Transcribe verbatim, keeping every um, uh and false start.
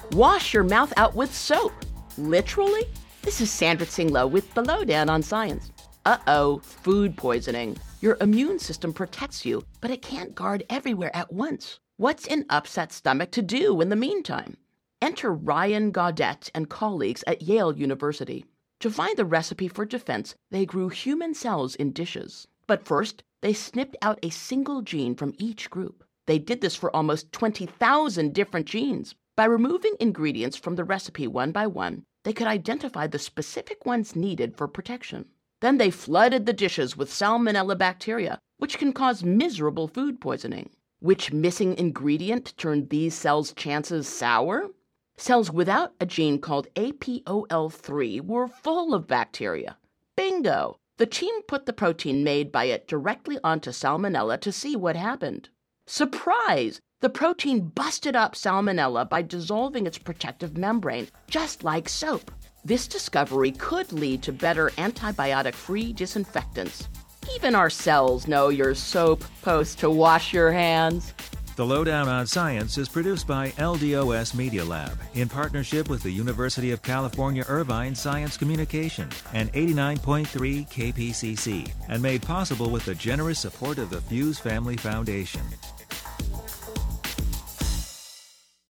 Wash your mouth out with soap. Literally? This is Sandra Tsinglow with the Lowdown on Science. Uh-oh, food poisoning. Your immune system protects you, but it can't guard everywhere at once. What's an upset stomach to do in the meantime? Enter Ryan Gaudet and colleagues at Yale University. To find the recipe for defense, they grew human cells in dishes. But first, they snipped out a single gene from each group. They did this for almost twenty thousand different genes. By removing ingredients from the recipe one by one, they could identify the specific ones needed for protection. Then they flooded the dishes with Salmonella bacteria, which can cause miserable food poisoning. Which missing ingredient turned these cells' chances sour? Cells without a gene called A P O L three were full of bacteria. Bingo! The team put the protein made by it directly onto Salmonella to see what happened. Surprise! The protein busted up Salmonella by dissolving its protective membrane, just like soap. This discovery could lead to better antibiotic-free disinfectants. Even our cells know your soap post to wash your hands. The Lowdown on Science is produced by L D O S Media Lab in partnership with the University of California Irvine Science Communication and eighty-nine point three K P C C, and made possible with the generous support of the Fuse Family Foundation.